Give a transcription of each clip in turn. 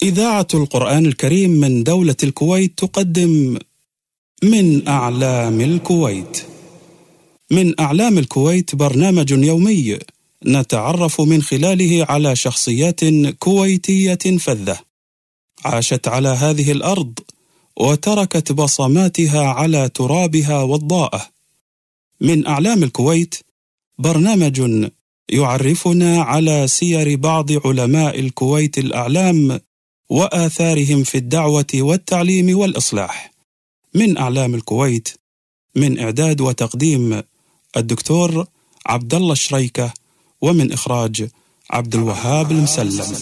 إذاعة القرآن الكريم من دولة الكويت تقدم من أعلام الكويت. من أعلام الكويت برنامج يومي نتعرف من خلاله على شخصيات كويتية فذة عاشت على هذه الأرض وتركت بصماتها على ترابها والضاءة. من أعلام الكويت برنامج يعرفنا على سير بعض علماء الكويت الأعلام وآثارهم في الدعوة والتعليم والإصلاح. من أعلام الكويت، من إعداد وتقديم الدكتور عبد الله الشريكة، ومن إخراج عبد الوهاب المسلم.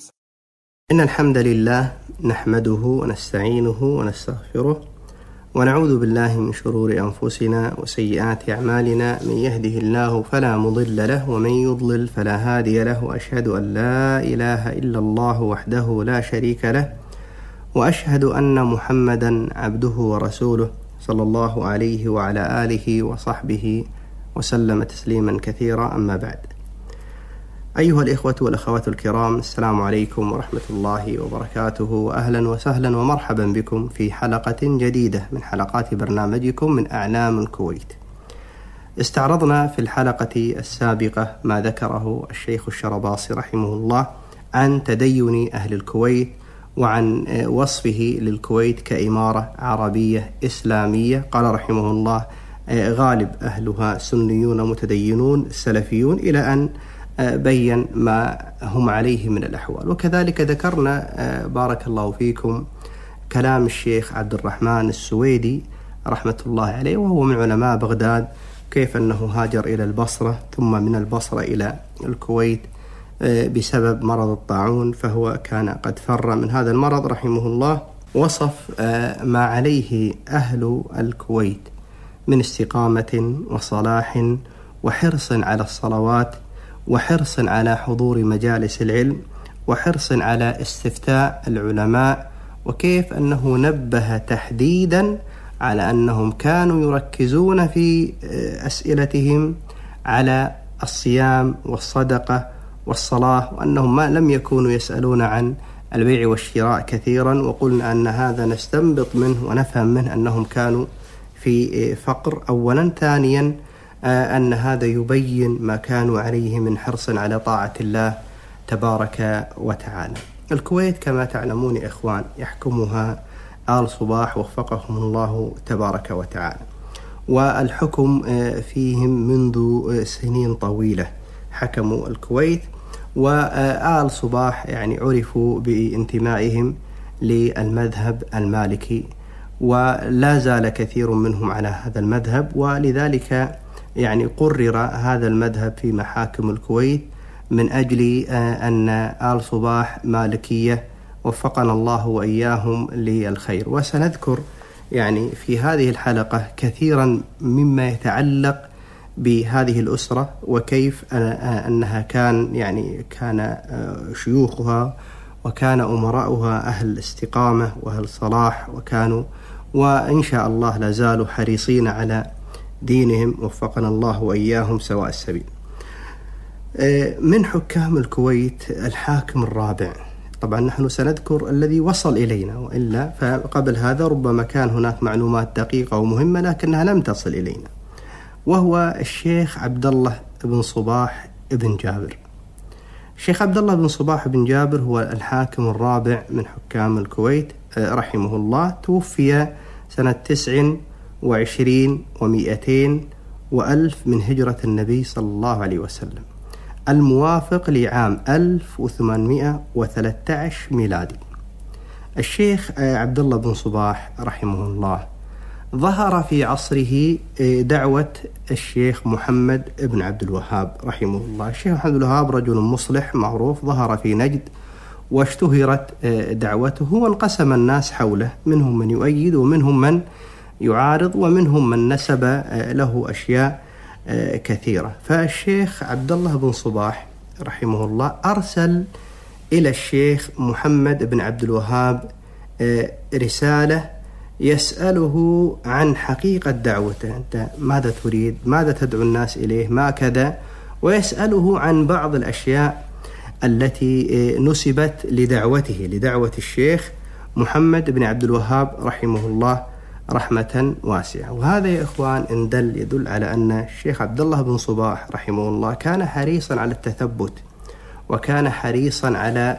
إن الحمد لله نحمده ونستعينه ونستغفره ونعوذ بالله من شرور أنفسنا وسيئات أعمالنا، من يهده الله فلا مضل له ومن يضلل فلا هادي له، وأشهد أن لا إله إلا الله وحده لا شريك له، وأشهد أن محمدا عبده ورسوله صلى الله عليه وعلى آله وصحبه وسلم تسليما كثيرا. أما بعد، أيها الإخوة والأخوات الكرام، السلام عليكم ورحمة الله وبركاته، وأهلا وسهلا ومرحبا بكم في حلقة جديدة من حلقات برنامجكم من أعلام الكويت. استعرضنا في الحلقة السابقة ما ذكره الشيخ الشرباصي رحمه الله عن تدين أهل الكويت وعن وصفه للكويت كإمارة عربية إسلامية. قال رحمه الله: غالب أهلها سنيون متدينون سلفيون، إلى أن بين ما هم عليه من الأحوال. وكذلك ذكرنا بارك الله فيكم كلام الشيخ عبد الرحمن السويدي رحمة الله عليه، وهو من علماء بغداد، كيف أنه هاجر إلى البصرة ثم من البصرة إلى الكويت بسبب مرض الطاعون، فهو كان قد فر من هذا المرض رحمه الله. وصف ما عليه أهل الكويت من استقامة وصلاح وحرص على الصلوات، وحرص على حضور مجالس العلم، وحرص على استفتاء العلماء، وكيف أنه نبه تحديدا على أنهم كانوا يركزون في أسئلتهم على الصيام والصدقة والصلاة، وأنهم ما لم يكونوا يسألون عن البيع والشراء كثيرا. وقلنا أن هذا نستنبط منه ونفهم منه أنهم كانوا في فقر أولا. ثانيا أن هذا يبين ما كانوا عليه من حرص على طاعة الله تبارك وتعالى. الكويت كما تعلمون إخوان يحكمها آل صباح وفقهم الله تبارك وتعالى، والحكم فيهم منذ سنين طويلة حكموا الكويت. وآل صباح يعني عرفوا بانتمائهم للمذهب المالكي، ولا زال كثير منهم على هذا المذهب، ولذلك يعني قرر هذا المذهب في محاكم الكويت من أجل أن آل صباح مالكية، وفقنا الله وإياهم للخير. وسنذكر يعني في هذه الحلقة كثيرا مما يتعلق بهذه الأسرة، وكيف أنها كان شيوخها وكان أمراؤها أهل استقامة وأهل صلاح، وكانوا وإن شاء الله لا زالوا حريصين على دينهم، وفقنا الله وإياهم سواء السبيل. من حكام الكويت الحاكم الرابع، طبعا نحن سنذكر الذي وصل إلينا، وإلا فقبل هذا ربما كان هناك معلومات دقيقة ومهمة لكنها لم تصل إلينا، وهو الشيخ عبد الله بن صباح بن جابر. الشيخ عبد الله بن صباح بن جابر هو الحاكم الرابع من حكام الكويت رحمه الله. توفي سنة 29 و200 وألف من هجرة النبي صلى الله عليه وسلم، الموافق لعام 1813 ميلادي. الشيخ عبد الله بن صباح رحمه الله ظهر في عصره دعوة الشيخ محمد بن عبد الوهاب رحمه الله. الشيخ محمد بن الوهاب رجل مصلح معروف، ظهر في نجد واشتهرت دعوته، وانقسم الناس حوله، منهم من يؤيد ومنهم من يعارض ومنهم من نسب له أشياء كثيرة. فالشيخ عبد الله بن صباح رحمه الله أرسل إلى الشيخ محمد بن عبد الوهاب رسالة يسأله عن حقيقة دعوته، أنت ماذا تريد، ماذا تدعو الناس إليه، ما كذا، ويسأله عن بعض الأشياء التي نسبت لدعوة الشيخ محمد بن عبد الوهاب رحمه الله رحمة واسعة. وهذا يا إخوان يدل على أن الشيخ عبد الله بن صباح رحمه الله كان حريصا على التثبت، وكان حريصا على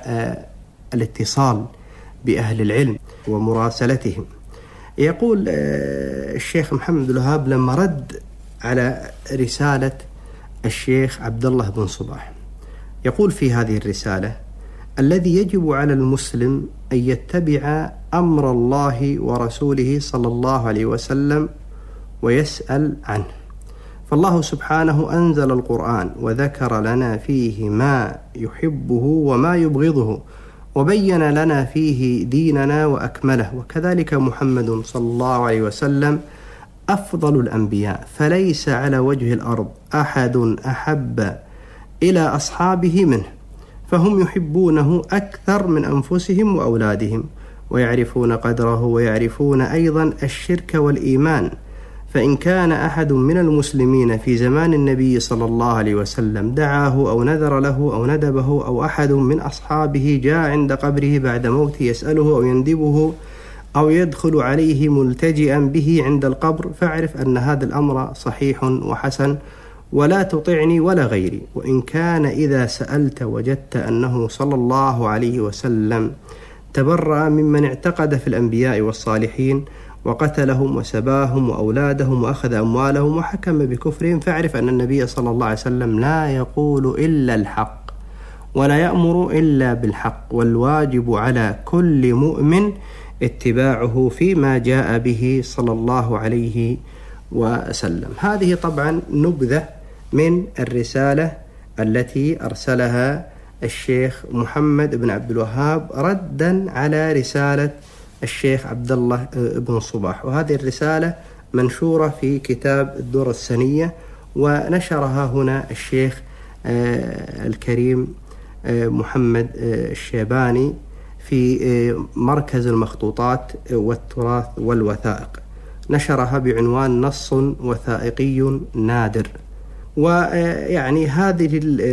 الاتصال بأهل العلم ومراسلتهم. يقول الشيخ محمد بن الوهاب لما رد على رسالة الشيخ عبد الله بن صباح، يقول في هذه الرسالة: الذي يجب على المسلم أن يتبع أمر الله ورسوله صلى الله عليه وسلم ويسأل عنه، فالله سبحانه أنزل القرآن وذكر لنا فيه ما يحبه وما يبغضه، وبين لنا فيه ديننا وأكمله، وكذلك محمد صلى الله عليه وسلم أفضل الأنبياء، فليس على وجه الأرض أحد أحب إلى أصحابه منه، فهم يحبونه أكثر من أنفسهم وأولادهم، ويعرفون قدره، ويعرفون أيضا الشرك والإيمان. فإن كان أحد من المسلمين في زمان النبي صلى الله عليه وسلم دعاه أو نذر له أو ندبه، أو أحد من أصحابه جاء عند قبره بعد موته يسأله أو يندبه أو يدخل عليه ملتجئا به عند القبر، فاعرف أن هذا الأمر صحيح وحسن، ولا تطعني ولا غيري. وإن كان إذا سألت وجدت أنه صلى الله عليه وسلم تبرأ ممن اعتقد في الأنبياء والصالحين وقتلهم وسباهم وأولادهم وأخذ أموالهم وحكم بكفرهم، فاعرف أن النبي صلى الله عليه وسلم لا يقول إلا الحق ولا يأمر إلا بالحق، والواجب على كل مؤمن اتباعه فيما جاء به صلى الله عليه وسلم. هذه طبعا نبذة من الرسالة التي أرسلها الشيخ محمد بن عبد الوهاب ردا على رسالة الشيخ عبد الله بن صباح، وهذه الرسالة منشورة في كتاب الدور السنية، ونشرها هنا الشيخ الكريم محمد الشيباني في مركز المخطوطات والتراث والوثائق، نشرها بعنوان نص وثائقي نادر. ويعني هذه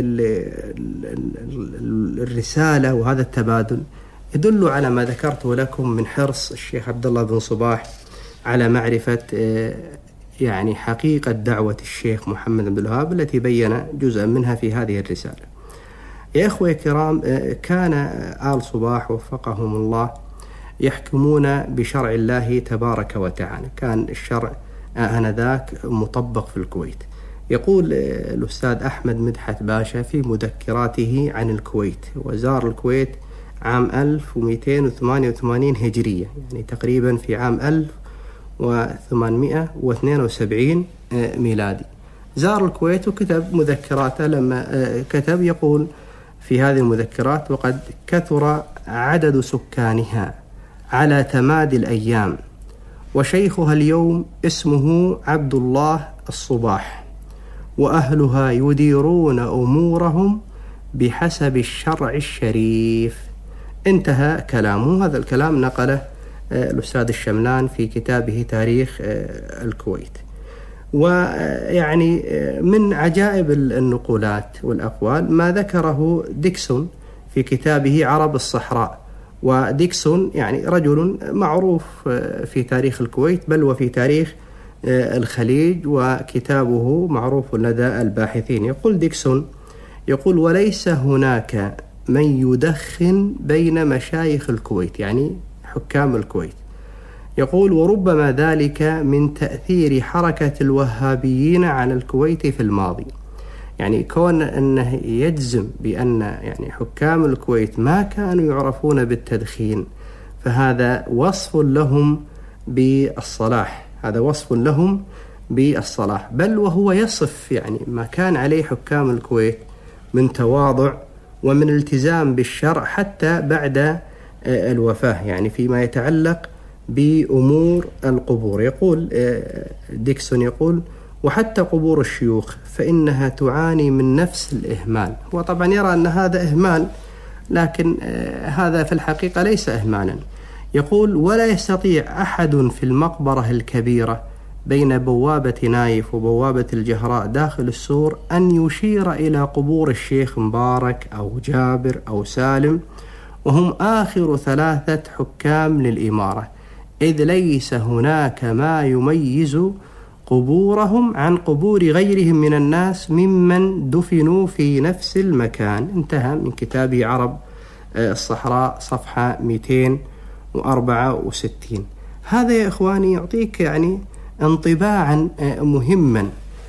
الرسالة وهذا التبادل يدل على ما ذكرته لكم من حرص الشيخ عبد الله بن صباح على معرفة يعني حقيقة دعوة الشيخ محمد بن الوهاب التي بين جزءا منها في هذه الرسالة. يا إخوة الكرام، كان آل صباح وفقهم الله يحكمون بشرع الله تبارك وتعالى، كان الشرع آنذاك مطبق في الكويت. يقول الأستاذ أحمد مدحت باشا في مذكراته عن الكويت، وزار الكويت عام 1288 هجرية، يعني تقريبا في عام 1872 ميلادي. زار الكويت وكتب مذكراته، لما كتب يقول في هذه المذكرات: وقد كثر عدد سكانها على تمادي الأيام، وشيخها اليوم اسمه عبد الله الصباح، وأهلها يديرون أمورهم بحسب الشرع الشريف. انتهى كلامه. هذا الكلام نقله الأستاذ الشملان في كتابه تاريخ الكويت. ويعني من عجائب النقولات والأقوال ما ذكره ديكسون في كتابه عرب الصحراء. وديكسون يعني رجل معروف في تاريخ الكويت بل وفي تاريخ الخليج، وكتابه معروف لدى الباحثين. يقول ديكسون، يقول: وليس هناك من يدخن بين مشايخ الكويت، يعني حكام الكويت. يقول: وربما ذلك من تأثير حركة الوهابيين على الكويت في الماضي. يعني كون أنه يجزم بأن يعني حكام الكويت ما كانوا يعرفون بالتدخين، فهذا وصف لهم بالصلاح، هذا وصف لهم بالصلاح، بل وهو يصف يعني ما كان عليه حكام الكويت من تواضع ومن التزام بالشرع حتى بعد الوفاة، يعني فيما يتعلق بأمور القبور. يقول ديكسون، يقول: وحتى قبور الشيوخ فإنها تعاني من نفس الإهمال. هو طبعا يرى أن هذا إهمال، لكن هذا في الحقيقة ليس إهمالا. يقول: ولا يستطيع أحد في المقبرة الكبيرة بين بوابة نايف وبوابة الجهراء داخل السور أن يشير إلى قبور الشيخ مبارك أو جابر أو سالم، وهم آخر 3 حكام للإمارة، إذ ليس هناك ما يميز قبورهم عن قبور غيرهم من الناس ممن دفنوا في نفس المكان. انتهى من كتاب عرب الصحراء صفحة 264. هذا يا إخواني يعطيك يعني انطباعا مهما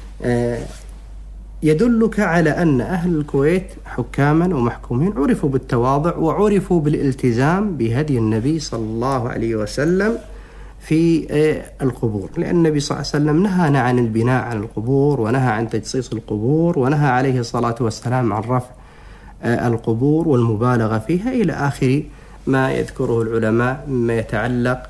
يدلك على أن أهل الكويت حكاما ومحكومين عرفوا بالتواضع وعرفوا بالالتزام بهدي النبي صلى الله عليه وسلم في القبور، لأن النبي صلى الله عليه وسلم نهانا عن البناء على القبور، ونهى عن تجصيص القبور، ونهى عليه الصلاة والسلام عن رفع القبور والمبالغة فيها، إلى آخر ما يذكره العلماء مما يتعلق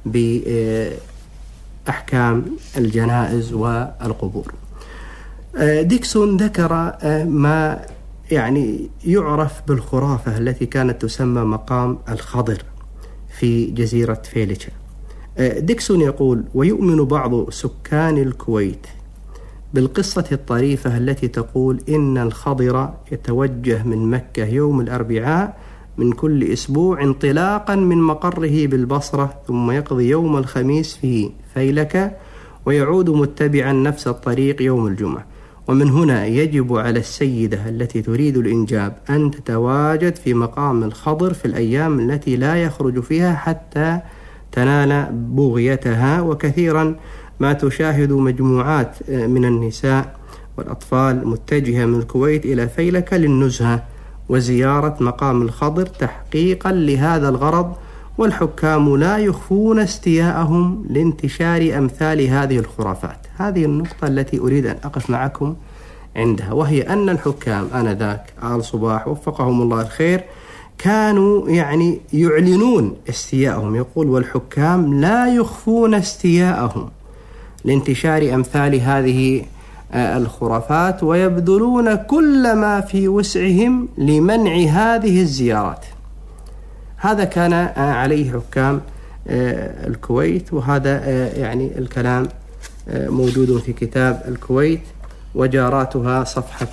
بأحكام الجنائز والقبور. ديكسون ذكر ما يعني يعرف بالخرافة التي كانت تسمى مقام الخضر في جزيرة فيليتشا. ديكسون يقول: ويؤمن بعض سكان الكويت بالقصة الطريفة التي تقول إن الخضر يتوجه من مكة يوم الأربعاء من كل أسبوع انطلاقا من مقره بالبصرة، ثم يقضي يوم الخميس في فيلكة ويعود متبعا نفس الطريق يوم الجمعة. ومن هنا يجب على السيدة التي تريد الإنجاب أن تتواجد في مقام الخضر في الأيام التي لا يخرج فيها حتى تنال بغيتها. وكثيرا ما تشاهد مجموعات من النساء والأطفال متجهة من الكويت إلى فيلكة للنزهة وزيارة مقام الخضر تحقيقا لهذا الغرض، والحكام لا يخفون استياءهم لانتشار أمثال هذه الخرافات. هذه النقطة التي أريد أن أقف معكم عندها، وهي أن الحكام آنذاك آل صباح وفقهم الله الخير كانوا يعني يعلنون استياءهم. يقول: والحكام لا يخفون استياءهم لانتشار أمثال هذه الخرافات، ويبذلون كل ما في وسعهم لمنع هذه الزيارات. هذا كان عليه حكام الكويت، وهذا يعني الكلام موجود في كتاب الكويت وجاراتها صفحة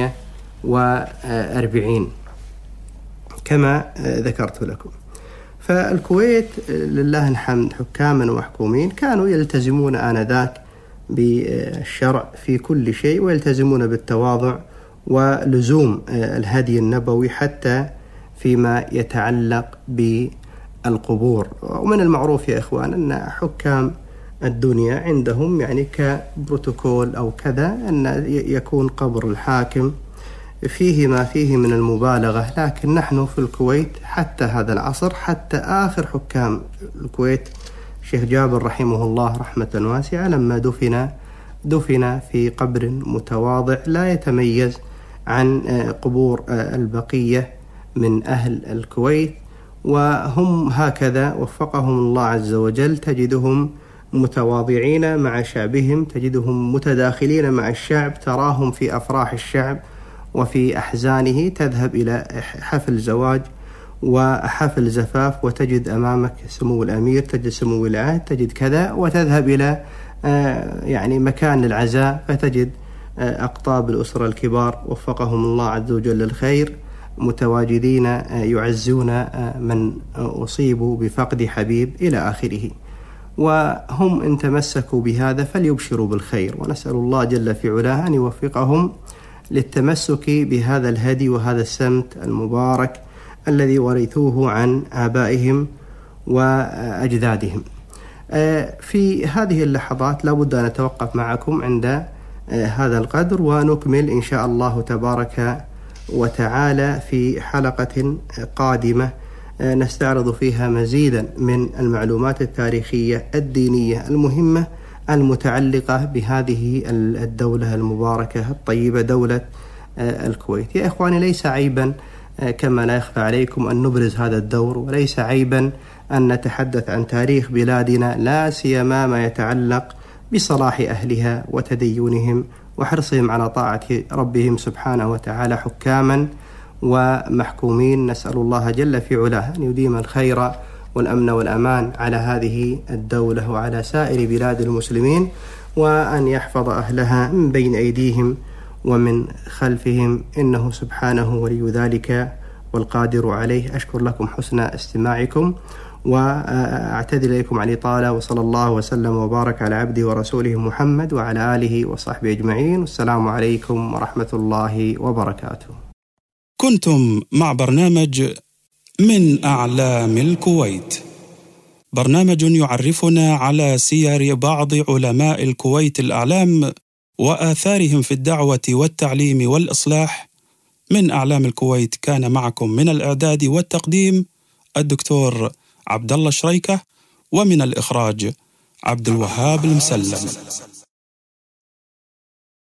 48 كما ذكرت لكم. فالكويت لله الحمد حكاما ومحكومين كانوا يلتزمون آنذاك بالشرع في كل شيء، ويلتزمون بالتواضع ولزوم الهدي النبوي حتى فيما يتعلق بالقبور. ومن المعروف يا إخوان أن حكام الدنيا عندهم يعني كبروتوكول أو كذا أن يكون قبر الحاكم فيه ما فيه من المبالغة، لكن نحن في الكويت حتى هذا العصر، حتى آخر حكام الكويت الشيخ جابر رحمه الله رحمة واسعة لما دفن في قبر متواضع لا يتميز عن قبور البقية من أهل الكويت، وهم هكذا وفقهم الله عز وجل. تجدهم متواضعين مع شعبهم، تجدهم متداخلين مع الشعب، تراهم في أفراح الشعب وفي أحزانه، تذهب إلى حفل زواج وحفل زفاف وتجد أمامك سمو الأمير، تجد سمو العهد، تجد كذا، وتذهب إلى يعني مكان العزاء فتجد أقطاب الأسرة الكبار وفقهم الله عز وجل الخير متواجدين يعزون من أصيبوا بفقد حبيب إلى آخره. وهم إن تمسكوا بهذا فليبشروا بالخير، ونسأل الله جل في علاه أن يوفقهم للتمسك بهذا الهدي وهذا السمت المبارك الذي ورثوه عن آبائهم وأجدادهم. في هذه اللحظات لابد أن نتوقف معكم عند هذا القدر، ونكمل إن شاء الله تبارك وتعالى في حلقة قادمة نستعرض فيها مزيدا من المعلومات التاريخية الدينية المهمة المتعلقة بهذه الدولة المباركة الطيبة دولة الكويت. يا إخواني، ليس عيبا كما لا يخفى عليكم أن نبرز هذا الدور، وليس عيبا أن نتحدث عن تاريخ بلادنا، لا سيما ما يتعلق بصلاح أهلها وتدينهم وحرصهم على طاعة ربهم سبحانه وتعالى حكاما ومحكومين. نسأل الله جل في علاه أن يديم الخير والأمن والأمان على هذه الدولة وعلى سائر بلاد المسلمين، وأن يحفظ أهلها من بين أيديهم ومن خلفهم، إنه سبحانه ولي ذلك والقادر عليه. أشكر لكم حسن استماعكم وأعتذر إليكم عن الإطالة، وصلى الله وسلم وبارك على عبده ورسوله محمد وعلى آله وصحبه أجمعين، والسلام عليكم ورحمة الله وبركاته. كنتم مع برنامج من أعلام الكويت، برنامج يعرفنا على سير بعض علماء الكويت الأعلام وآثارهم في الدعوة والتعليم والإصلاح. من أعلام الكويت كان معكم من الإعداد والتقديم الدكتور عبد الله شريكة، ومن الإخراج عبد الوهاب المسلم.